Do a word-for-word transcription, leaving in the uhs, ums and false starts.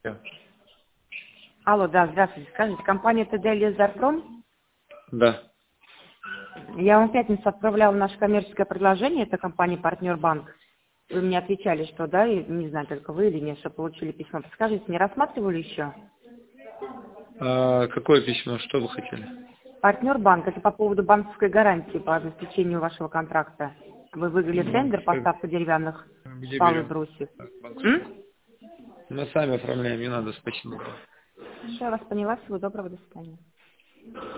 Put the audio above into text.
Алло, да, здравствуйте. Скажите, компания ТД Лизарпром? Да. Я вам в пятницу отправляла наше коммерческое предложение, это компания «Партнер Банк». Вы мне отвечали, что да, и не знаю, только вы или нет, что получили письмо. Подскажите, не рассматривали еще? А какое письмо? Что вы хотели? «Партнер Банк» — это по поводу банковской гарантии по обеспечению вашего контракта. Вы выиграли тендер поставку деревянных Где пал и берем? брусьев. Банковскую. М? Мы сами оформляем, не надо, спасибо. Хорошо, я вас поняла. Всего доброго, до свидания.